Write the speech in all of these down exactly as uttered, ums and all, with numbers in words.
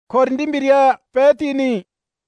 korindimbiria petini.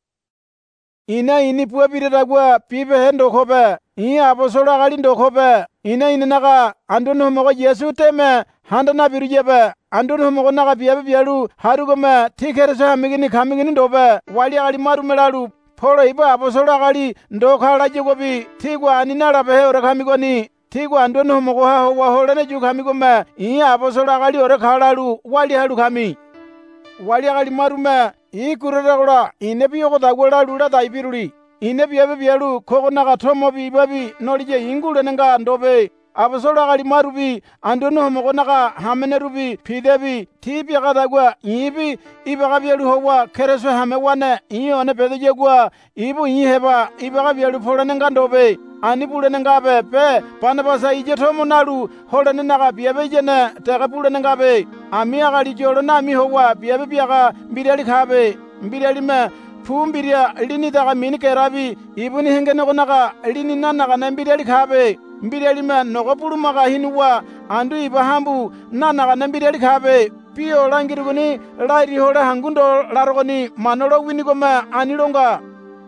Ina ini pua piretagua pipe hendo kope. I apostolo akali ndo kope. Ina ini naka andunu moko Yesu teme handa na biru jebe. Andunu moko naka biabe bialu harugome tikere sa hamigini kamigini ndobe. Wali akali marumelalu polo iba apostolo akali ndo kala jegobi tigwa aninala behe ore kamigoni. Tigwa andunu moko haho waholene ju kamigome. I apostolo akali ore kalalu wali halu kami. Wali akali marume I kureragula inebi yoko dagwela lula daibiruli. Inebi yabe bialu koko naka tomo bibabi nolije ingule nenga ndobe. Apostolo akali marubi andunu moko naka hamene rubi pidebi tibi akadagwa ibi ibaka bialu howa kereso hamewane ione pedejegwa ibu iheba ibaka bialu polo nenga ndobe. Ani pule nenga be pe panabasa ije tomo nalu hola nenga biabe jene teka pule nenga be. Ami akali jolo na mi howa biabe biaka mbiriali kabe mbiriali me pumbiria lini daga mini kerabi ibuni hengene konaka lini nanaka na mbiriali kabe mbiriali me noko pulu maka hinuwa andu ibahambu nanaka na mbiriali kabe piyo langiriguni lairi hola hangundo larogoni manolo winigome anilonga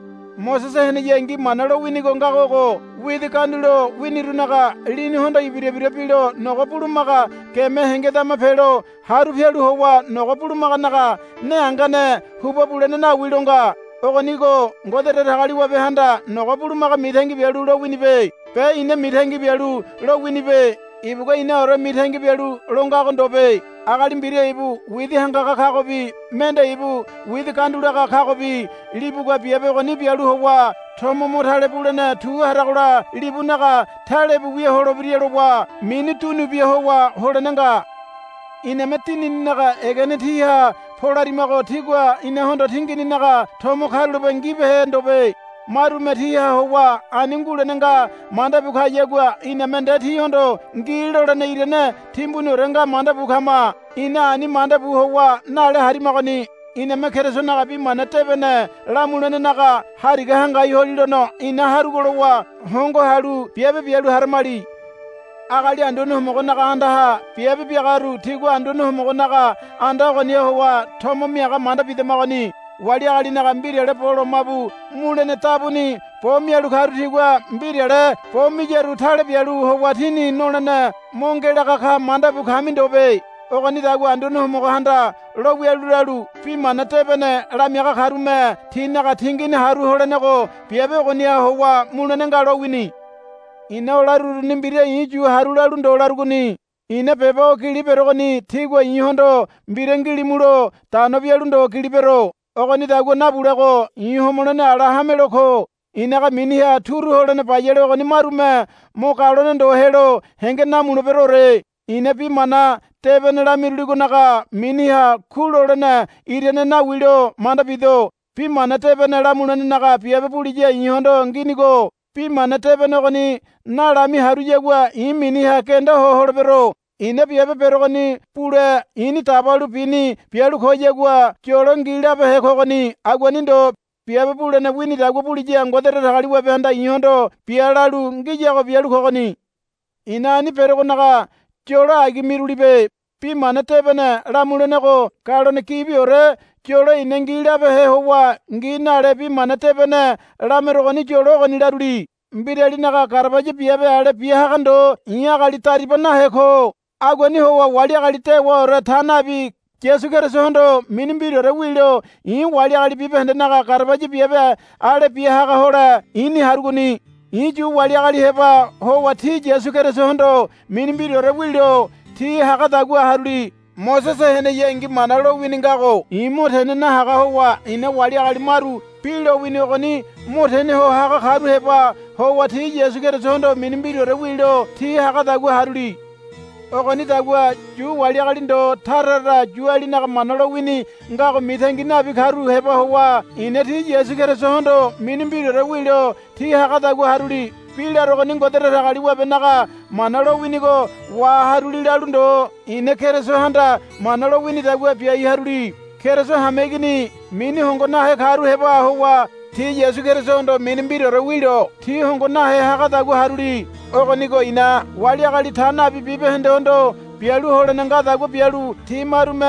Moses hene yengi manalo winigo ngakoko widi kandulo winirunaka lini honda ibire pilo noko pulumaka keme hengeta mapelo haru fialu howa noko pulumaka naka ne angane hubo pulene na wilonga okoniko ngotere takali wabe handa noko pulumaka mithengi bialu lo winibe pe ine mithengi bialu lo winibe ibuko ine oro mithengi bialu lo ngako ndobe akali mbire ibu widi hangaka kakobi mende ibu widi kandulaka kakobi libu kwa biabe koni bialu howa tomo motale pulene tu harakula libu naka tale bu wiye holo biriye lowa mini tunu biye howa holo nenga ine metini naka egene tiha polari mako tigwa ine hondo tingini naka tomo kalu bengibe he ndobe maru metiha howa aningule nenga manda buka yegwa ine mende ti hondo ngilo rene irene timbunu renga manda bukama ina ani manda bu howa nale hari makoni ine mekereso naka bi manatebene lamulene naka hari gahanga yolilono ina harugolowa hongo haru biabe bialu harmali akali andunu moko naka andaha biabe biagaru tigwa andunu moko naka anda koni howa tomo miaka manda bide makoni wali akali naka mbiriale polo mabu mulene tabuni po mialu karu tigwa mbiriale po mijeru tale bialu howa tini nolene mongela kaka manda bukami ndobe okoni dagwa andunu moko handa lo wialu lalu pi manatebene la miaka karume tinaka tingini haru holeneko biabe okoni howa mulene ngalo wini ine olaruru nimbire iju haru lalu ndo laruguni ine pepe okilipero koni tigwa ihondo mbire ngilimulo tano bialu ndo okilipero okoni dagwa nabuleko iho mulene ala hameloko inaka miniha turu holene payele okoni marume mokalone ndo helo henge namuno perore ine pi mana tebene la miruligo naka miniha kulolene irene na wilo manda bido pi mana tebene la mulene naka piabe pulije ihondo nginigo pi mana tebene koni na lami harujegwa i miniha kenda hoholo pero ine piabe pero koni pule ini tabalu pini pialu kojegwa kyolo ngila behe koni agwani ndo piabe pule ne wini dagwa pulije ngotere takali webe handa ihondo pialalu ngijako pialu koni inani pero konaka kyolo agi mirulibe pi mana tebene la mulene ko kalone kibi ore kyolo ine ngila behe howa nginale pi mana tebene la mero koni kyolo koni laruli mbireli naka karabaje piabe ale piahakando iya kali taripa na heko agwani howa wali akali tewa ore thanabi Yesu Kristo hondo minimbiro re wilo i wali akali pipe hende naka karabaje piabe ale piahaka hola ini haruguni iju wali akali heba howa ti Yesu Kristo hondo minimbiro re wilo ti hakadagwa haruli Moses hene yengi manalo winingako imotene na haka howa ine wali akali maru pilo wini koni motene ho haka haru heba howa ti Yesu Kristo hondo minimbiro re wilo ti hakadagwa haruli okoni dagwa ju wali akali ndo tarara ju ali naka manalo wini ngako mithengi nabi haru heba howa ine ti Yesu Kristo hondo minimbiro re wilo ti hakadagwa haruli pila rokoni ngotere takali wabe naka manalo winigo wa haruli lalu ndo ine kereso handa manalo wini dagwa pia i haruli kereso hamegini mini hongo nahe karu heba howa ti Yesu Kristo ndo mini mbiro re wilo ti hongo nahe haka dagwa haruli okonigo ina wali akali thana bibibe hende hondo pialu holene nga dagwa pialu ti marume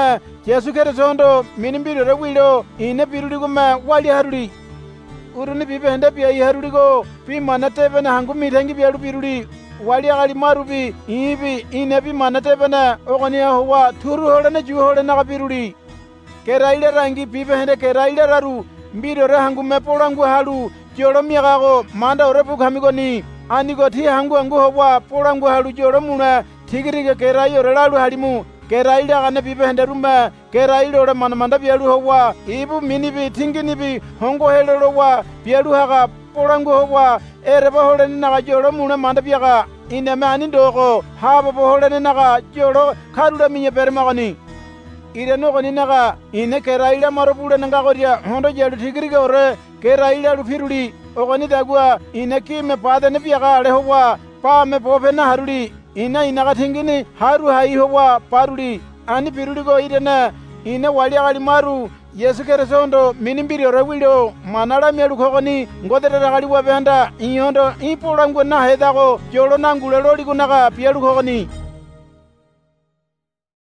Yesu Kristo minimbiro rewilo ine piruli kuma wali haruli uruni pipe hende pia iharuligo pi manate na hangu mitangi pia piruli wali agali marubi ibi ine pi manate na ogoni huwa turu hole na ju hole na piruli keraile rangi pipe hende keraile raru mbiro re hangu mepolangu halu jolo miagago manda orepu kamigoni anigo thi hangu angu huwa polangu halu jolo muna tigirige kerayo relalu halimu keraile agane pipe hende rumba keraile ore manamanda pialu huwa ibu minibi tinginibi hongo helelo wa pialu haga polangu huwa ereba hole ninaga jolo muna manda piaga ineme ani ndogo haba hole ninaga jolo karula minye permagani ire nogoni naga ine keraile marobule nanga goria hondo jelu tigirige ore keraile lu firuli ogoni dagwa ine kime pade ne piaga ale huwa pa me pope na haruli ina inaga tingini haru hai huwa paruli ani piruligo irena ine wali agali maru Yesu Kristo minimbiri rewilo manala mialu kogoni ngodere ragali wabenda iyondo ipolangu na hedago jolo nangule loli kunaga pialu kogoni